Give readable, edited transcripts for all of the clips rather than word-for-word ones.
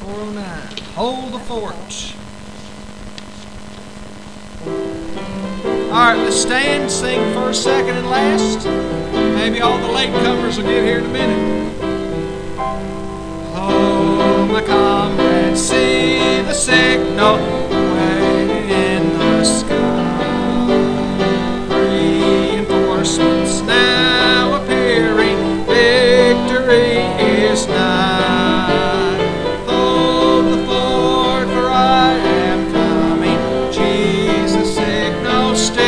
409. Hold the fort. Alright, let's stand, sing first, second, and last. Maybe all the latecomers will get here in a minute. Oh, my comrades, see the signal way in the sky. Reinforcements now appearing, victory is nigh. Hold the fort, for I am coming, Jesus signal still.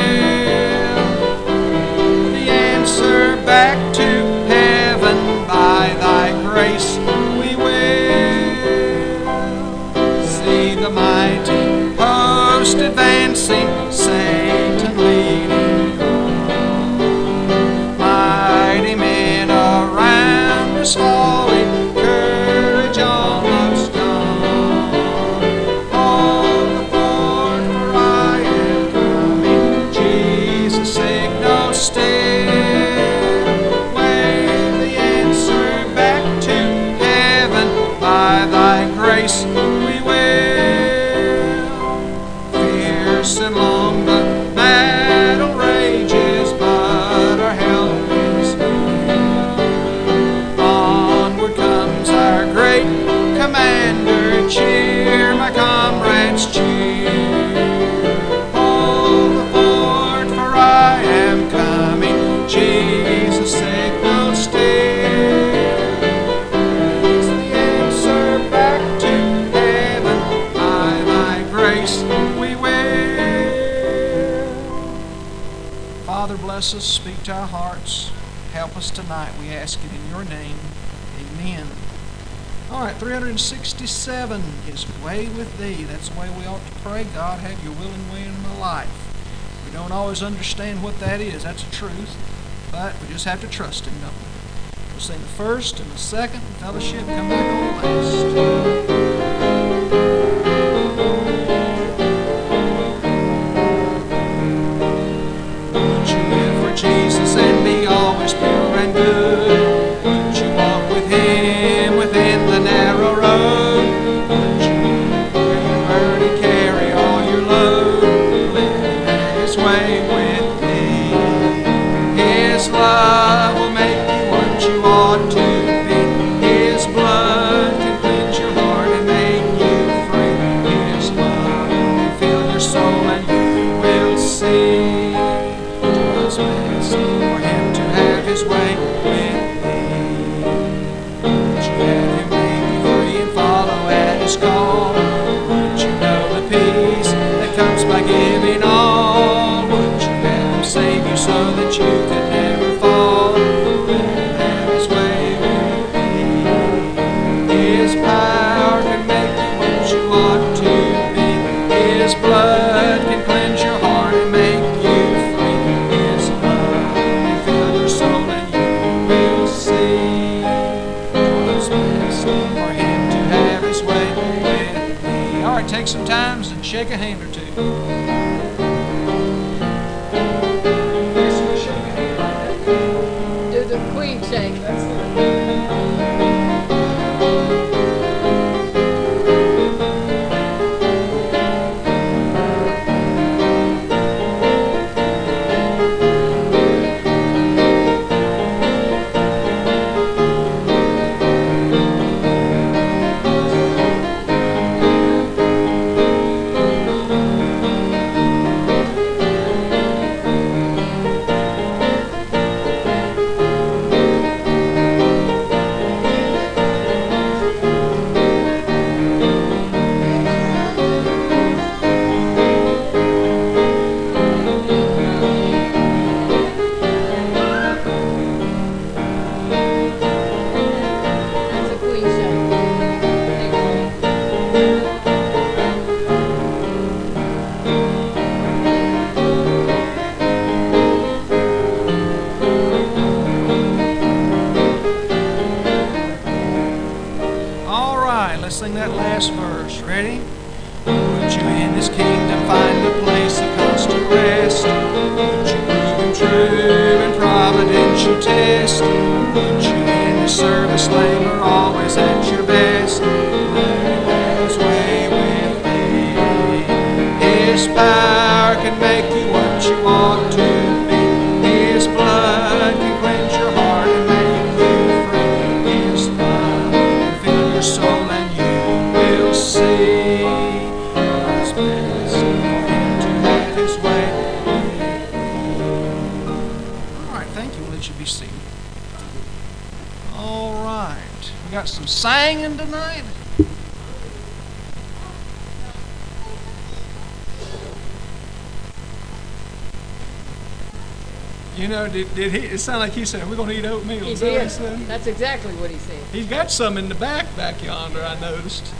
The answer back to heaven by thy grace we will. See the mighty host advancing, Satan leading on. Mighty men around us hauling, courage almost gone. Hold the fort, for I am coming, Jesus signal still. Wave the answer back to heaven by thy grace we will. Fierce and long the battle rages, but our help is near. Onward comes our great commander, cheer, my comrades, cheer. Hold the fort, for I am coming, Jesus signal still. It's the answer back to heaven by thy grace we will. Father, bless us, speak to our hearts, help us tonight, we ask it in your name. Amen. All right, 367, His way with thee. That's the way we ought to pray. God, have your will and way in my life. We don't always understand what that is. That's a truth. But we just have to trust Him, don't we? We'll sing the first and the second, and fellowship, come back on the last. Would you live for Jesus and be always pure and good? Would you walk with Him within the narrow road? Would you burden and carry all your load? Live His way with thee. His love will make you what you ought to be. His blood can cleanse your heart and make you free. His love will fill your soul and you will see. 'Twas best for Him to have His way with thee. Would you have Him make you free and follow at His call? Would you know the peace that comes by giving all? Would you have Him save you so that you could never fall? Let Him have His way with thee. His power can make you what you ought to be. His blood can cleanse your heart and make you free. His love can fill your soul and you will see. 'Twas best for Him to have His way with thee. All right, take some time and shake a hand or two. Do the queen shake. That's a queen shake. All right, let's sing that last verse. Ready? Would you in His kingdom find a place of constant rest? Would you prove Him true and providential test? Would you in His service labor always at your best? We got some singing tonight. You know, did he? It sounded like he said, "We're going to eat oatmeal." He Is that what did. he said? That's exactly what he said. He's got some in the back yonder, I noticed.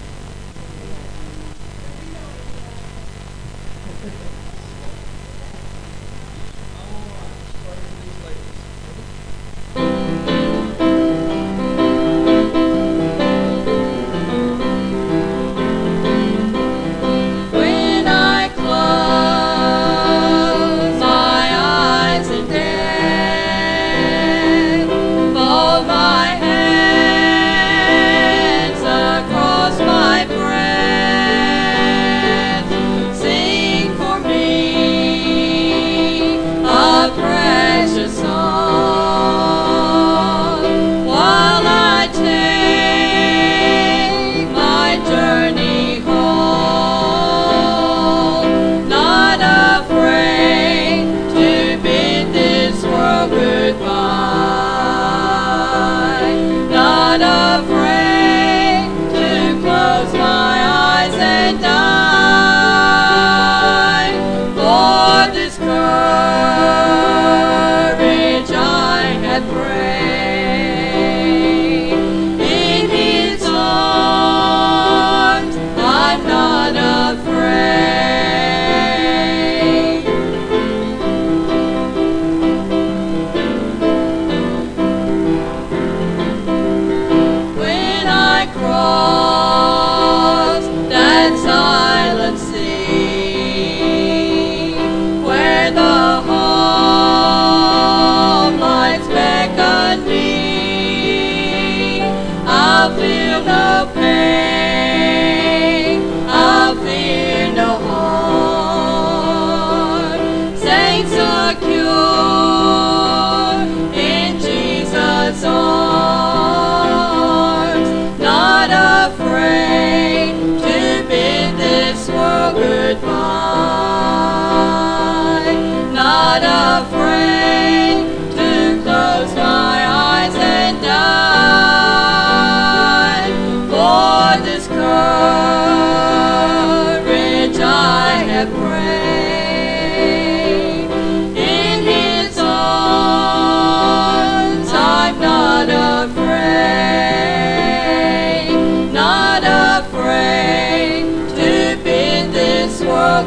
When I close my eyes in death, fold my hands across my breast, sing for me a precious song while I take my journey home, not afraid to bid this world goodbye, not afraid to close my eyes and die. For this courage I have prayed. In His arms I'm not afraid. When I cross that silent sea, where the home lights beckon me, I'll feel no pain, I'll fear no harm. Safe, secure in Jesus' arms, not afraid to bid this world goodbye, not afraid to close my eyes and die. For this courage I have prayed. In His arms I'm not afraid, not afraid to bid this world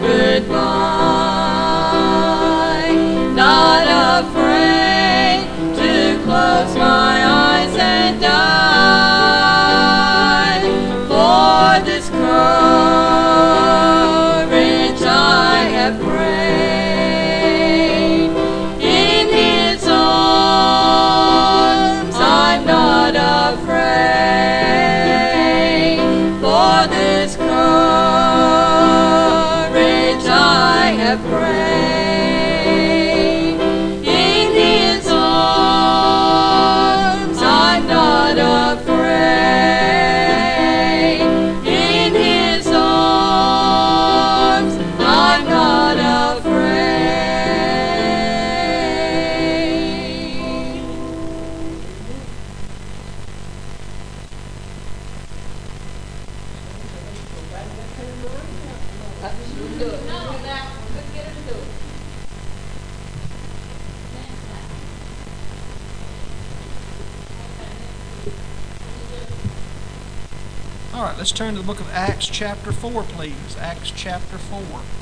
goodbye, not afraid to close my eyes and die. For this courage I have prayed. In His arms I'm not afraid. For this courage I have prayed. In His arms I'm not afraid. In His arms I'm not afraid. All right, let's turn to the book of Acts chapter 4, please. Acts chapter 4.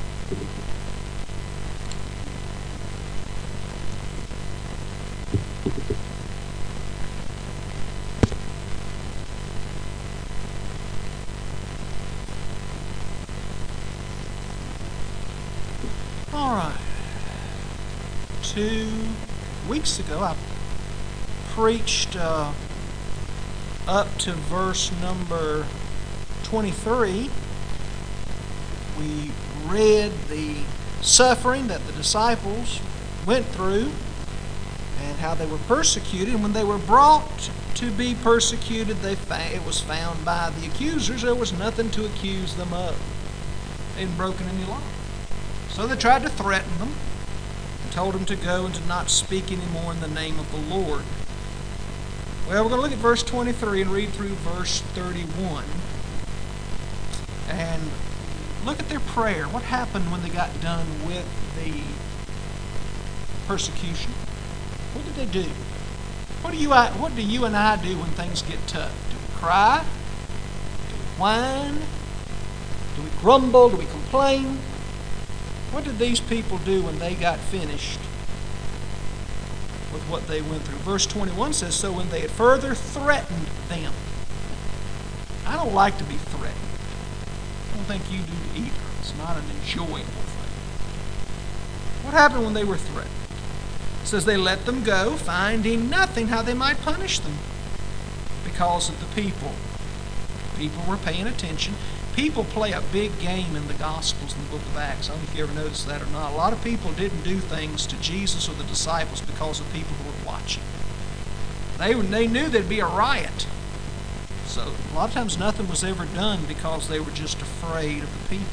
All right. 2 weeks ago, I preached up to verse number 23. We read the suffering that the disciples went through and how they were persecuted. And when they were brought to be persecuted, it was found by the accusers there was nothing to accuse them of. They hadn't broken any law. So they tried to threaten them and told them to go and to not speak anymore in the name of the Lord. Well, we're going to look at verse 23 and read through verse 31. And look at their prayer. What happened when they got done with the persecution? What did they do? What do you and I do when things get tough? Do we cry? Do we whine? Do we grumble? Do we complain? What did these people do when they got finished with what they went through? Verse 21 says, so when they had further threatened them. I don't like to be threatened. I don't think you do either. It's not an enjoyable thing. What happened when they were threatened? It says they let them go, finding nothing how they might punish them because of the people. People were paying attention. People play a big game in the Gospels in the book of Acts. I don't know if you ever noticed that or not. A lot of people didn't do things to Jesus or the disciples because of people who were watching. They knew there'd be a riot. So a lot of times nothing was ever done because they were just afraid of the people.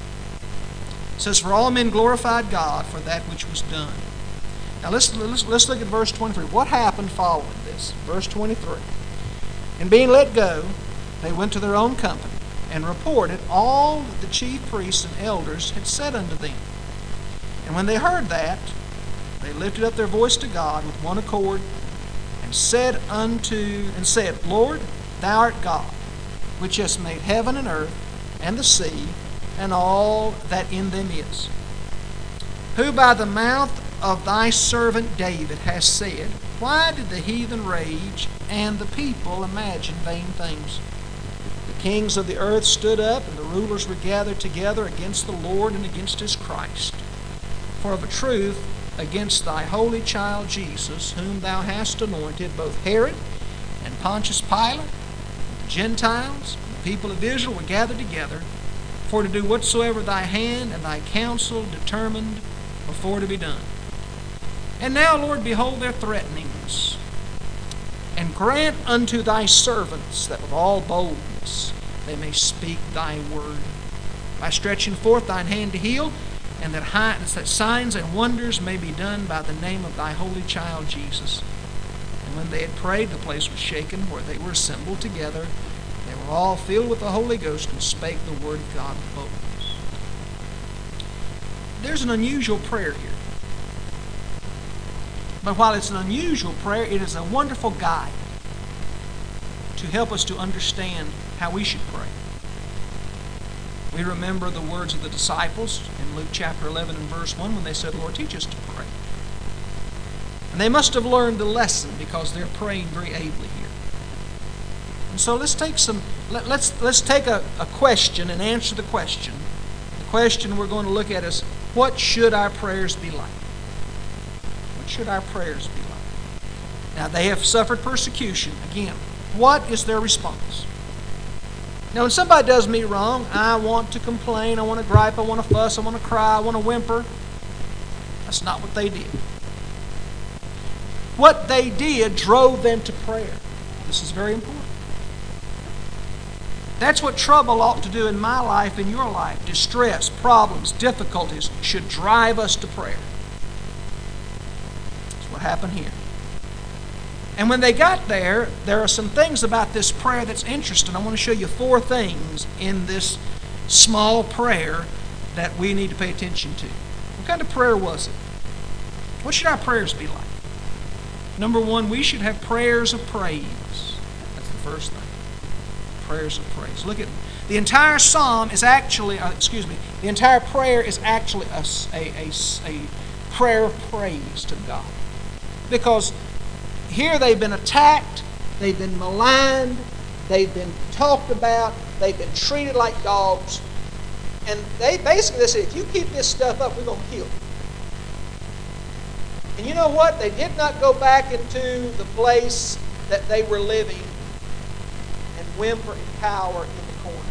It says, for all men glorified God for that which was done. Now let's look at verse 23. What happened following this? Verse 23. And being let go, they went to their own company and reported all that the chief priests and elders had said unto them. And when they heard that, they lifted up their voice to God with one accord and said, Lord, thou art God, which hast made heaven and earth and the sea and all that in them is, who by the mouth of thy servant David hast said, why did the heathen rage and the people imagine vain things? The kings of the earth stood up, and the rulers were gathered together against the Lord and against his Christ. For of a truth, against thy holy child Jesus, whom thou hast anointed, both Herod and Pontius Pilate, and the Gentiles, and the people of Israel were gathered together, for to do whatsoever thy hand and thy counsel determined before to be done. And now, Lord, behold their threatenings, and grant unto thy servants that with all boldness they may speak thy word, by stretching forth thine hand to heal, and that signs and wonders may be done by the name of thy holy child Jesus. And when they had prayed, the place was shaken where they were assembled together. They were all filled with the Holy Ghost and spake the word of God with boldness. There's an unusual prayer here. But while it's an unusual prayer, it is a wonderful guide to help us to understand how we should pray. We remember the words of the disciples in Luke chapter 11 and verse 1 when they said, Lord, teach us to pray. And they must have learned the lesson because they're praying very ably here. And so let's take a question and answer the question. The question we're going to look at is, what should our prayers be like? What should our prayers be like? Now, they have suffered persecution. Again, what is their response? Now, when somebody does me wrong, I want to complain, I want to gripe, I want to fuss, I want to cry, I want to whimper. That's not what they did. What they did drove them to prayer. This is very important. That's what trouble ought to do in my life, in your life. Distress, problems, difficulties should drive us to prayer. That's what happened here. And when they got there, there are some things about this prayer that's interesting. I want to show you 4 things in this small prayer that we need to pay attention to. What kind of prayer was it? What should our prayers be like? Number 1, we should have prayers of praise. That's the first thing. Prayers of praise. Look at the entire psalm is actually, the entire prayer is actually a prayer of praise to God. Because here they've been attacked, they've been maligned, they've been talked about, they've been treated like dogs. And they said, if you keep this stuff up, we're going to kill you. And you know what? They did not go back into the place that they were living and whimper and cower in the corner.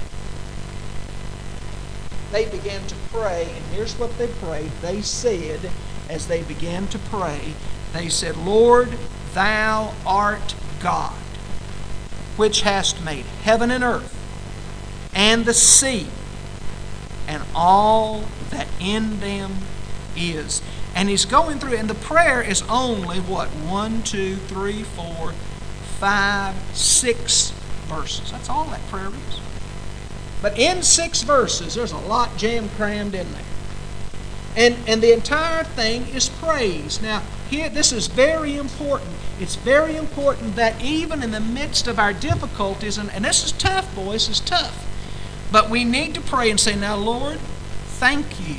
They began to pray, and here's what they prayed. They said, as they began to pray, they said, Lord, thou art God, which hast made heaven and earth, and the sea, and all that in them is. And he's going through, and the prayer is only, 5 5, 6 verses. That's all that prayer is. But in 6 verses, there's a lot jam-crammed in there. And the entire thing is praise. Now, here, this is very important. It's very important that even in the midst of our difficulties, and this is tough, boys, it's tough. But we need to pray and say, now, Lord, thank you.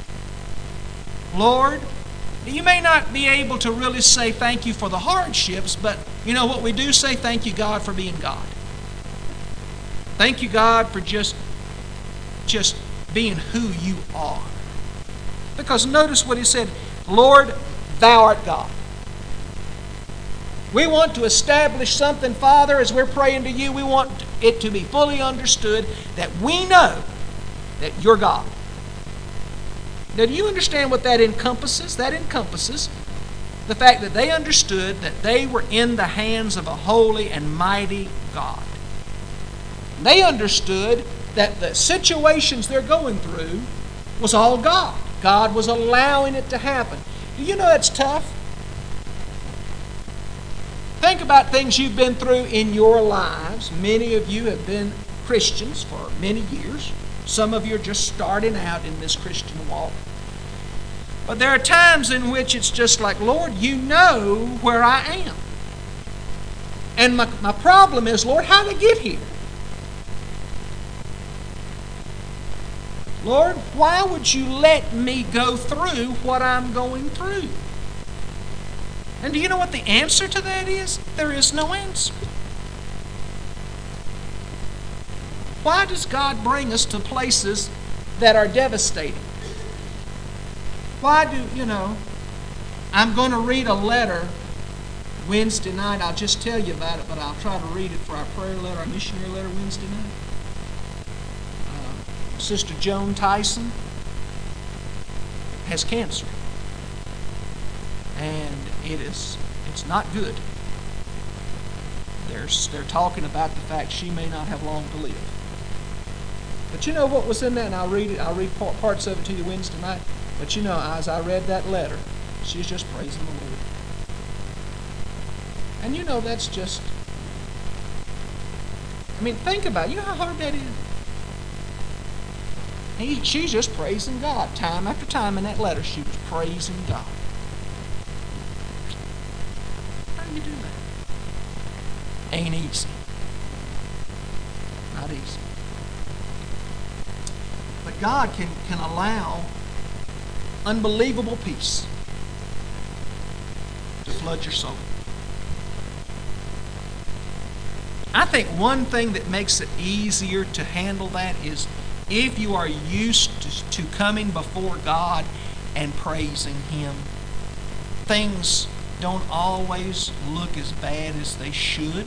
Lord, you may not be able to really say thank you for the hardships, but you know what we do say? Thank you, God, for being God. Thank you, God, for just being who you are. Because notice what he said, Lord, thou art God. We want to establish something, Father, as we're praying to you. We want it to be fully understood that we know that you're God. Now, do you understand what that encompasses? That encompasses the fact that they understood that they were in the hands of a holy and mighty God. They understood that the situations they're going through was all God. God was allowing it to happen. Do you know that's tough? Think about things you've been through in your lives. Many of you have been Christians for many years. Some of you are just starting out in this Christian walk. But there are times in which it's just like, Lord, you know where I am. And my problem is, Lord, how did I get here? Lord, why would you let me go through what I'm going through? And do you know what the answer to that is? There is no answer. Why does God bring us to places that are devastating? Why I'm going to read a letter Wednesday night. I'll just tell you about it, but I'll try to read it for our prayer letter, our missionary letter Wednesday night. Sister Joan Tyson has cancer. And it's not good. They're talking about the fact she may not have long to live. But you know what was in that? And I'll read parts of it to you Wednesday night. But you know, as I read that letter, she's just praising the Lord. And you know, that's just, think about it. You know how hard that is? She's just praising God. Time after time in that letter, she was praising God. How do you do that? Ain't easy. Not easy. But God can allow unbelievable peace to flood your soul. I think one thing that makes it easier to handle that is if you are used to coming before God and praising Him, things don't always look as bad as they should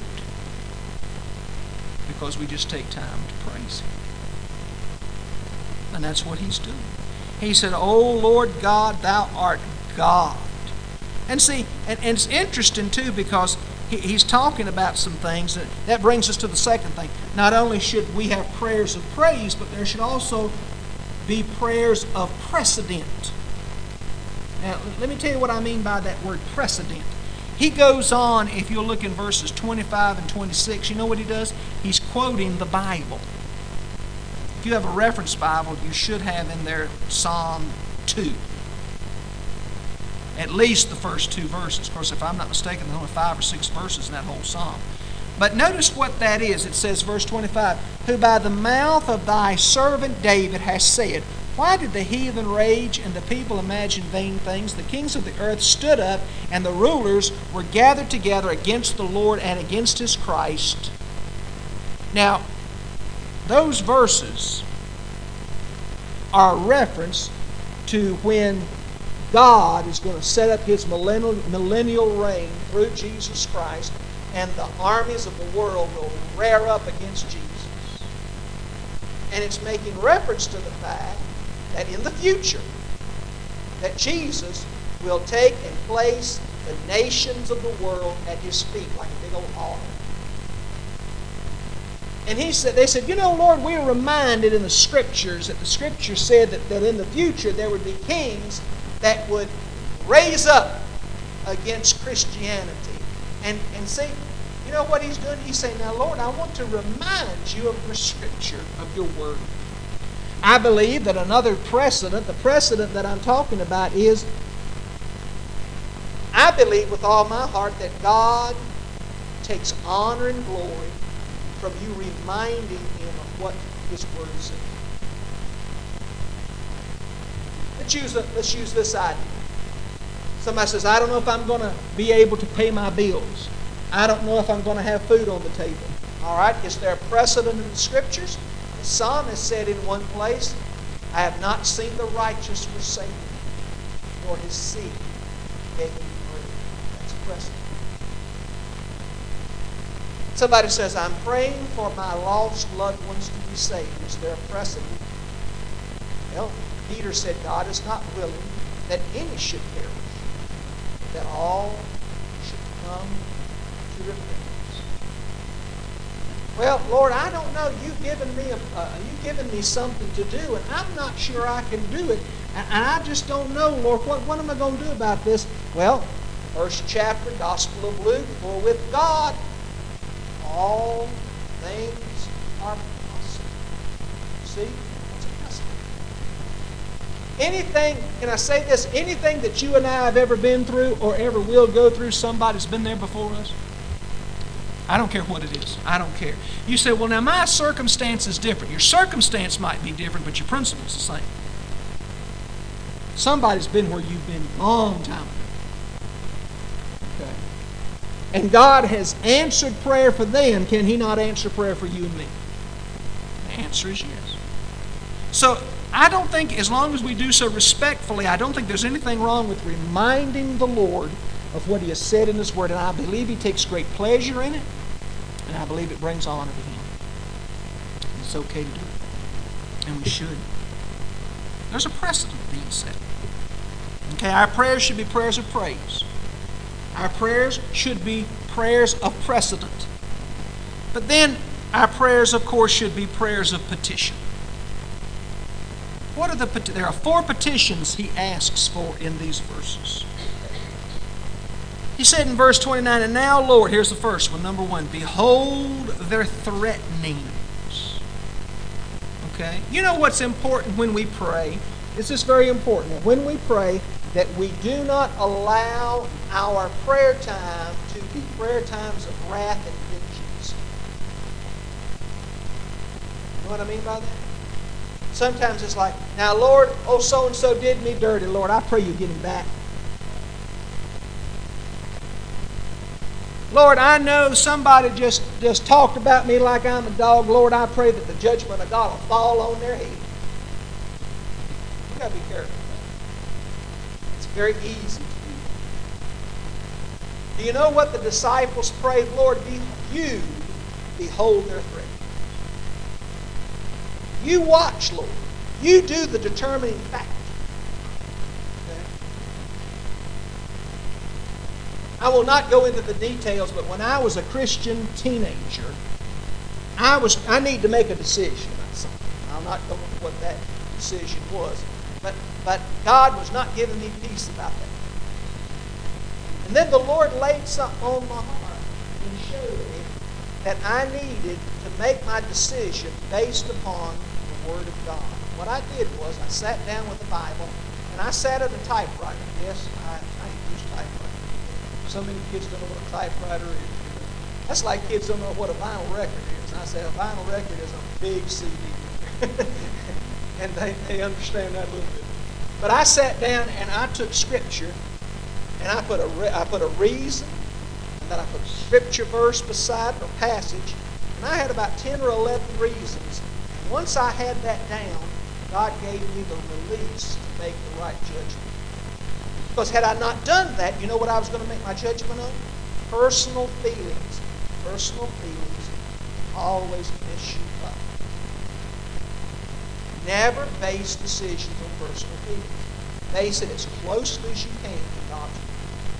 because we just take time to praise Him. And that's what He's doing. He said, "O Lord God, thou art God." And see, and it's interesting too because he's talking about some things that brings us to the second thing. Not only should we have prayers of praise, but there should also be prayers of precedent. Now, let me tell you what I mean by that word precedent. He goes on, if you'll look in verses 25 and 26, you know what he does? He's quoting the Bible. If you have a reference Bible, you should have in there Psalm 2. At least the first 2 verses. Of course, if I'm not mistaken, there's only 5 or 6 verses in that whole psalm. But notice what that is. It says, verse 25, "Who by the mouth of thy servant David has said, why did the heathen rage and the people imagine vain things? The kings of the earth stood up, and the rulers were gathered together against the Lord and against His Christ." Now, those verses are a reference to when God is going to set up His millennial reign through Jesus Christ, and the armies of the world will rear up against Jesus. And it's making reference to the fact that in the future, that Jesus will take and place the nations of the world at His feet like a big old altar. And they said, Lord, we are reminded in the Scriptures that the Scripture said that in the future there would be kings that would raise up against Christianity. And see, You know what he's doing? He's saying, now, Lord, I want to remind you of your Scripture, of your Word. I believe that another precedent, the precedent that I'm talking about is, I believe with all my heart that God takes honor and glory from you reminding Him of what His Word says. Let's use this idea. Somebody says, I don't know if I'm going to be able to pay my bills. I don't know if I'm going to have food on the table. All right, is there a precedent in the Scriptures? The psalmist said in one place, I have not seen the righteous forsaken, nor his seed begging bread. That's a precedent. Somebody says, I'm praying for my lost loved ones to be saved. Is there a precedent? Well, Peter said, God is not willing that any should perish, that all should come to repentance. Well, Lord, I don't know. You've given me something to do, and I'm not sure I can do it. And I just don't know, Lord. What am I going to do about this? Well, first chapter, Gospel of Luke, for with God all things are possible. See? That's a precedent. Anything, can I say this? Anything that you and I have ever been through or ever will go through, somebody's been there before us. I don't care what it is. I don't care. You say, well, now my circumstance is different. Your circumstance might be different, but your principle's the same. Somebody's been where you've been a long time ago. Okay. And God has answered prayer for them. Can He not answer prayer for you and me? The answer is yes. So I don't think, as long as we do so respectfully, I don't think there's anything wrong with reminding the Lord of what He has said in His Word. And I believe He takes great pleasure in it. And I believe it brings honor to Him. It's okay to do it. And we should. There's a precedent being set. Okay, our prayers should be prayers of praise. Our prayers should be prayers of precedent. But then our prayers, of course, should be prayers of petition. What are there are 4 petitions he asks for in these verses. He said in verse 29, and now, Lord, here's the first one, number 1, behold their threatenings. Okay? You know what's important when we pray? This is very important. When we pray, that we do not allow our prayer time to be prayer times of wrath and vengeance. You know what I mean by that? Sometimes it's like, now, Lord, oh, so-and-so did me dirty. Lord, I pray you get him back. Lord, I know somebody just talked about me like I'm a dog. Lord, I pray that the judgment of God will fall on their head. You've got to be careful. It's very easy to do. Do you know what the disciples prayed? Lord, you behold their threat. You watch, Lord. You do the determining factor. Okay? I will not go into the details, but when I was a Christian teenager, I need to make a decision about something. I'll not go into what that decision was. But God was not giving me peace about that. And then the Lord laid something on my heart and showed me that I needed to make my decision based upon the Word of God. What I did was I sat down with the Bible and I sat at a typewriter. Yes, I use typewriter. So many kids don't know what a typewriter is. That's like kids don't know what a vinyl record is. And I say a vinyl record is a big CD. And they understand that a little bit. But I sat down and I took Scripture and I put a reason, and then I put a Scripture verse beside it or passage, and I had about 10 or 11 reasons. And once I had that down, God gave me the release to make the right judgment. Because had I not done that, you know what I was going to make my judgment on? Personal feelings. Personal feelings always mess you up. Never base decisions on personal feelings. Base it as closely as you can to God's Word.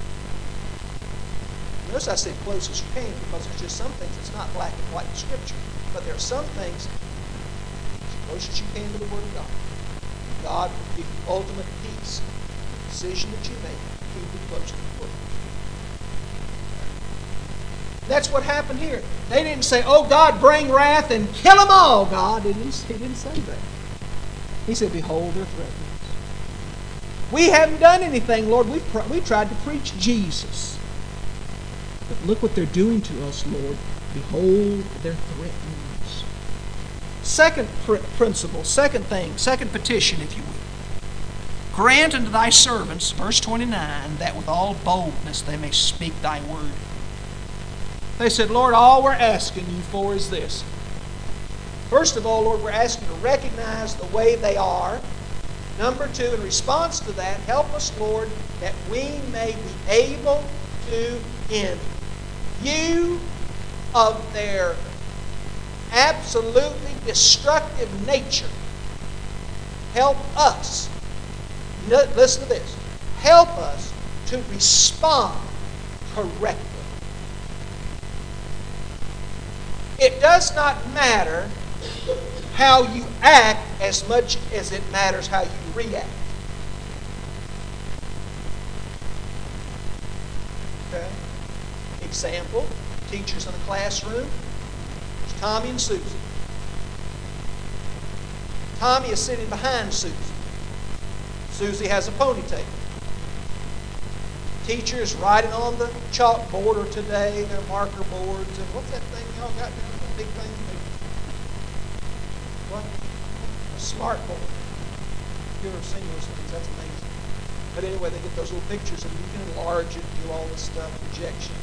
Notice I said close as you can because there's just some things that's not black and white in Scripture. But there are some things as close as you can to the Word of God. God will give you ultimate peace. The decision that you make, keep it close to the Word. That's what happened here. They didn't say, "Oh God, bring wrath and kill them all, God." He didn't say that. He said, "Behold their threatenings." We haven't done anything, Lord. We've tried to preach Jesus. But look what they're doing to us, Lord. Behold their threatenings. Second principle, second thing, second petition, if you will. Grant unto thy servants, verse 29, that with all boldness they may speak thy word. They said, "Lord, all we're asking you for is this." First of all, Lord, we're asking you to recognize the way they are. Number two, in response to that, help us, Lord, that we may be able to, in view of their absolutely destructive nature, help us. Listen to this. Help us to respond correctly. It does not matter how you act as much as it matters how you react. Okay? Example, teachers in the classroom. There's Tommy and Susie. Tommy is sitting behind Susie. Susie has a ponytail. Teacher is writing on the chalkboard, or today their marker boards, and what's that thing y'all got down there? Big thing? What? A smart board. If you've ever seen those things, that's amazing. But anyway, they get those little pictures and you can enlarge it, do all this stuff, projection.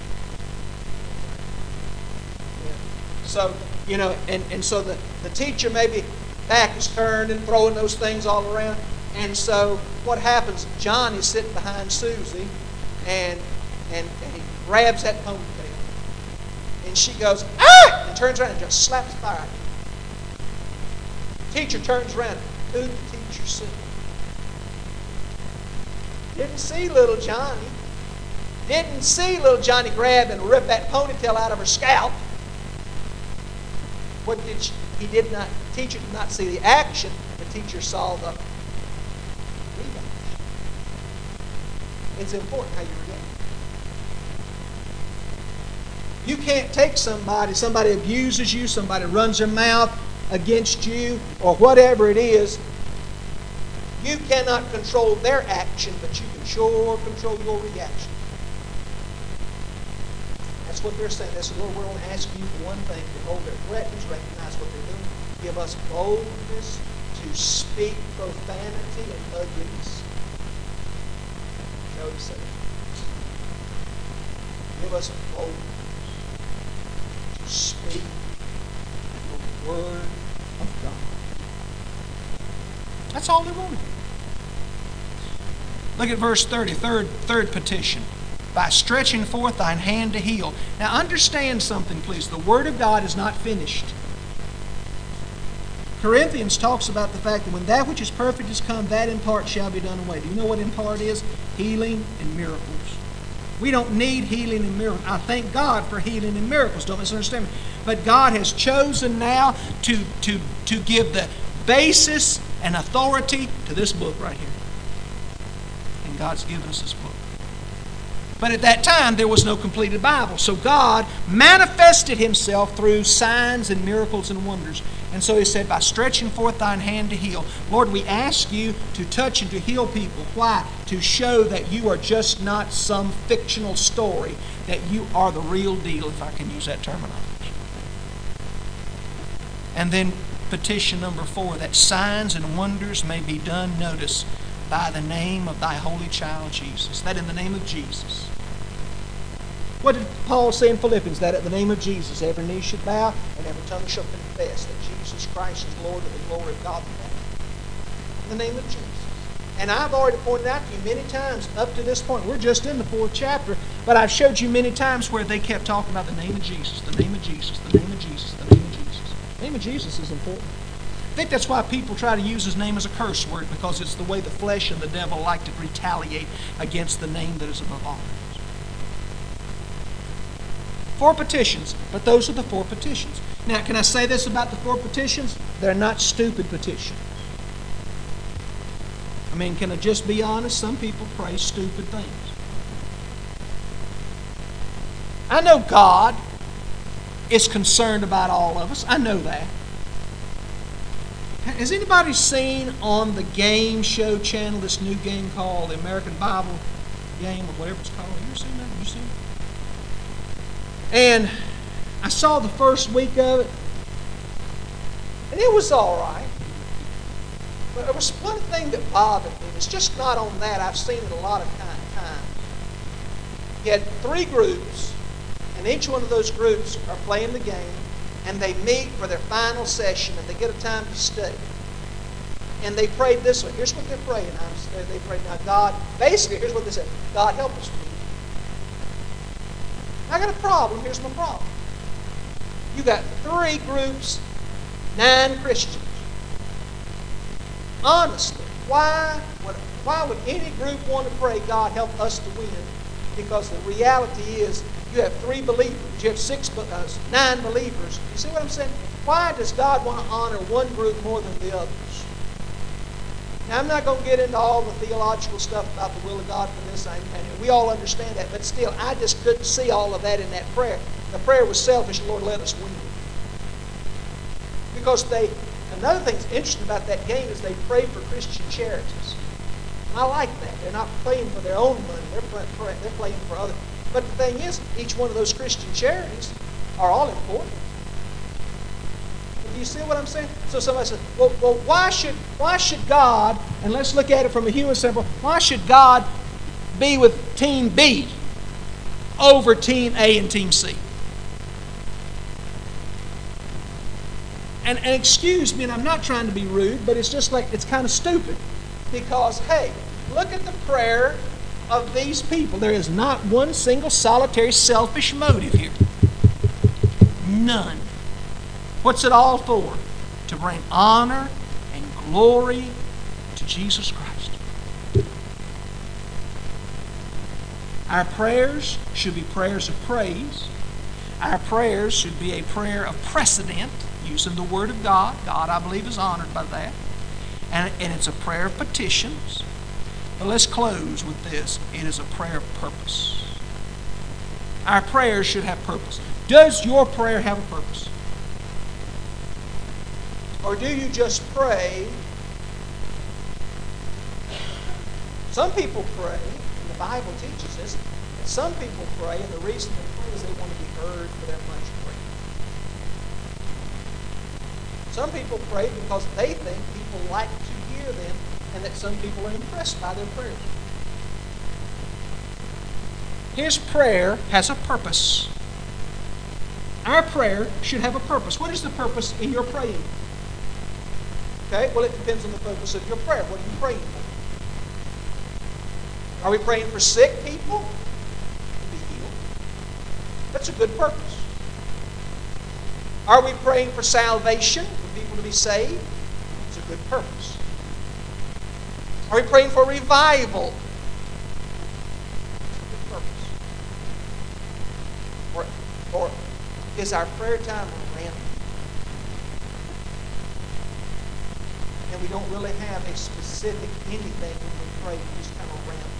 Yeah. So, and so the teacher maybe back is turned and throwing those things all around. And so what happens, John is sitting behind Susie and he grabs that ponytail. And she goes, "Ah!" and turns around and just slaps fire. Teacher turns around. Who did the teacher see? Didn't see little Johnny. Didn't see little Johnny grab and rip that ponytail out of her scalp. What did she? The teacher did not see the action. The teacher saw the reaction. It's important how you react. You can't take somebody abuses you, somebody runs their mouth against you, or whatever it is. You cannot control their action, but you can sure control your reaction. That's what they're saying. They said, "Lord, we're going to ask you for one thing. Behold their threatenings, recognize what they're doing. Give us boldness to speak profanity and ugliness." Notice that. Give us boldness to speak the word of God. That's all they wanted. Look at verse 30, third petition. By stretching forth thine hand to heal. Now understand something, please. The Word of God is not finished. Corinthians talks about the fact that when that which is perfect is come, that in part shall be done away. Do you know what in part is? Healing and miracles. We don't need healing and miracles. I thank God for healing and miracles. Don't misunderstand me. But God has chosen now to give the basis and authority to this book right here. And God's given us this book. But at that time, there was no completed Bible. So God manifested Himself through signs and miracles and wonders. And so He said, by stretching forth thine hand to heal. Lord, we ask you to touch and to heal people. Why? To show that you are just not some fictional story, that you are the real deal, if I can use that terminology. And then petition number 4, that signs and wonders may be done, notice, by the name of thy holy child Jesus. That in the name of Jesus. What did Paul say in Philippians? That at the name of Jesus every knee should bow and every tongue shall confess that Jesus Christ is Lord to the glory of God the Father. In the name of Jesus. And I've already pointed out to you many times up to this point. We're just in the 4th chapter, but I've showed you many times where they kept talking about the name of Jesus, the name of Jesus, the name of Jesus, the name of Jesus. The name of Jesus is important. I think that's why people try to use His name as a curse word, because it's the way the flesh and the devil like to retaliate against the name that is above all names. 4 petitions, but those are the 4 petitions. Now, can I say this about the 4 petitions? They're not stupid petitions. I mean, can I just be honest? Some people pray stupid things. I know God is concerned about all of us. I know that. Has anybody seen on the game show channel this new game called the American Bible Game or whatever it's called? You ever seen that? Have you seen it? And I saw the first week of it, and it was all right. But there was one thing that bothered me. It's just not on that. I've seen it a lot of times. You had 3 groups, and each one of those groups are playing the game, and they meet for their final session, and they get a time to study. And they prayed this way. Here's what they're praying. They prayed, now God, basically, here's what they said. God, help us. I got a problem. Here's my problem. You got 3 groups, 9 Christians. Honestly, why would any group want to pray, God, help us to win? Because the reality is, you have 3 believers. You have 9 believers. You see what I'm saying? Why does God want to honor one group more than the others? Now, I'm not going to get into all the theological stuff about the will of God for this, and we all understand that, but still, I just couldn't see all of that in that prayer. The prayer was selfish, Lord, let us win. Because another thing that's interesting about that game is they pray for Christian charities. And I like that. They're not playing for their own money. They're playing for others. But the thing is, each one of those Christian charities are all important. Do you see what I'm saying? So somebody says, well, why should God, and let's look at it from a human standpoint, why should God be with Team B over Team A and Team C? And excuse me, and I'm not trying to be rude, but it's just like, it's kind of stupid. Because, hey, look at the prayer of these people. There is not one single solitary selfish motive here. None. What's it all for? To bring honor and glory to Jesus Christ. Our prayers should be prayers of praise. Our prayers should be a prayer of precedent, using the Word of God. God, I believe, is honored by that. And it's a prayer of petitions. But let's close with this. It is a prayer of purpose. Our prayers should have purpose. Does your prayer have a purpose? Or do you just pray? Some people pray, and the Bible teaches this, that some people pray, and the reason they pray is they want to be heard for their much prayer. Some people pray because they think people like to hear them, and that some people are impressed by their prayers. His prayer has a purpose. Our prayer should have a purpose. What is the purpose in your praying? Okay, well, it depends on the focus of your prayer. What are you praying for? Are we praying for sick people to be healed? That's a good purpose. Are we praying for salvation, for people to be saved? It's a good purpose. Are we praying for revival? It's a good purpose. Or is our prayer time random? And we don't really have a specific anything when we pray. We just kind of ramble.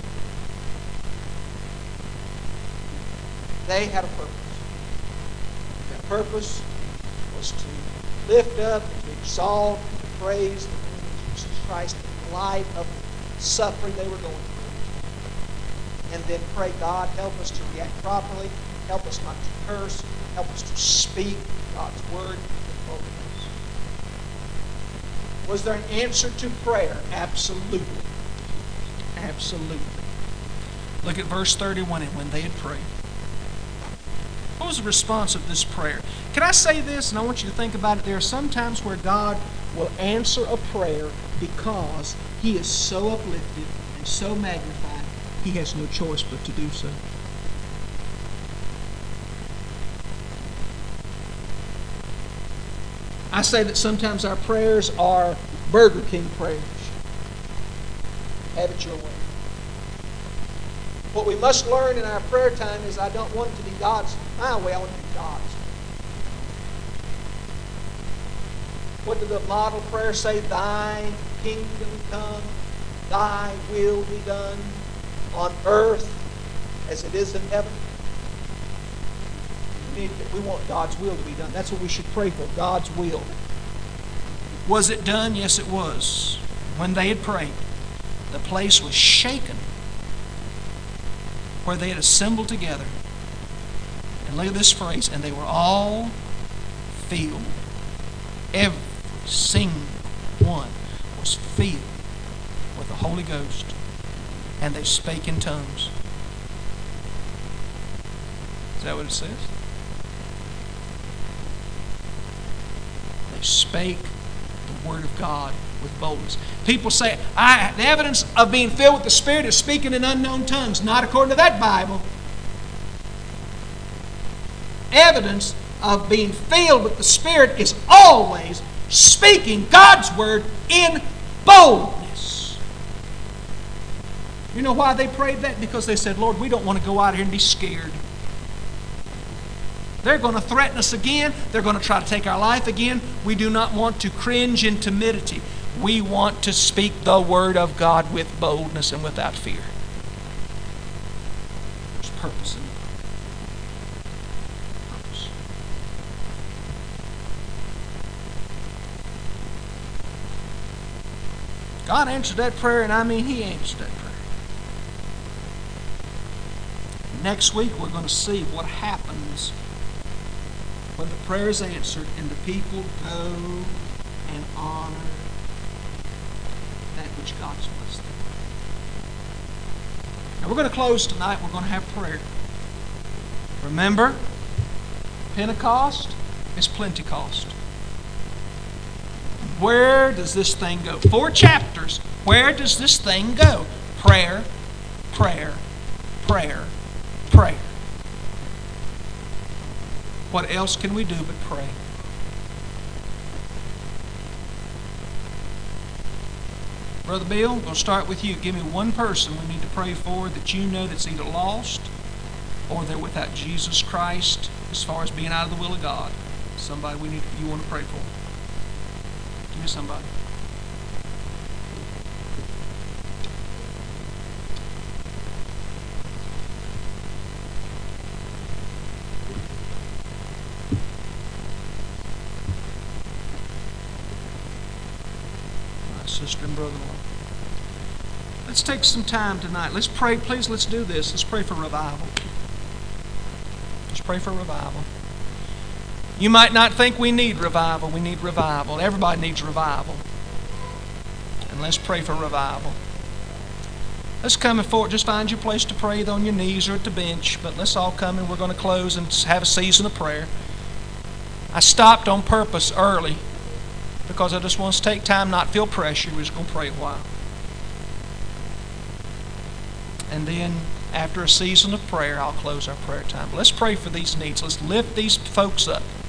They had a purpose. Their purpose was to lift up, to exalt, to praise the name of Jesus Christ in light of the suffering they were going through. And then pray, God, help us to react properly. Help us not to curse. Help us to speak God's word in boldness. Was there an answer to prayer? Absolutely. Absolutely. Look at verse 31, and when they had prayed. What was the response of this prayer? Can I say this, and I want you to think about it? There are some times where God will answer a prayer because He is so uplifted and so magnified, He has no choice but to do so. I say that sometimes our prayers are Burger King prayers. Have it your way. What we must learn in our prayer time is I don't want it to be my way, I want it to be God's. What did the model prayer say? Thy kingdom come, thy will be done on earth as it is in heaven. we want God's will to be done. That's what we should pray for, God's will. Was it done? Yes, it was. When they had prayed, the place was shaken where they had assembled together. And look at this phrase, and they were all filled. Every single one was filled with the Holy Ghost, and they spake in tongues. Is that what it says? They spake the Word of God with boldness. People say, the evidence of being filled with the Spirit is speaking in unknown tongues. Not according to that Bible. Evidence of being filled with the Spirit is always speaking God's Word in boldness. You know why they prayed that? Because they said, Lord, we don't want to go out here and be scared. They're going to threaten us again. They're going to try to take our life again. We do not want to cringe in timidity. We want to speak the Word of God with boldness and without fear. There's purpose in it. Purpose. God answered that prayer, and I mean He answered that prayer. Next week we're going to see what happens when the prayer is answered and the people go and honor that which God has blessed them. Now we're going to close tonight. We're going to have prayer. Remember, Pentecost is Plentecost. Where does this thing go? 4 chapters. Where does this thing go? Prayer, prayer, prayer, prayer. What else can we do but pray? Brother Bill, I'm going to start with you. Give me one person we need to pray for that you know that's either lost or they're without Jesus Christ as far as being out of the will of God. Somebody you want to pray for. Give me somebody. Sister and brother-in-law. Let's take some time tonight. Let's pray. Please, let's do this. Let's pray for revival. Let's pray for revival. You might not think we need revival. We need revival. Everybody needs revival. And let's pray for revival. Let's come forward. Just find your place to pray either on your knees or at the bench. But let's all come and we're going to close and have a season of prayer. I stopped on purpose early because I just want us to take time, not feel pressure. We're just going to pray a while. And then after a season of prayer, I'll close our prayer time. But let's pray for these needs. Let's lift these folks up.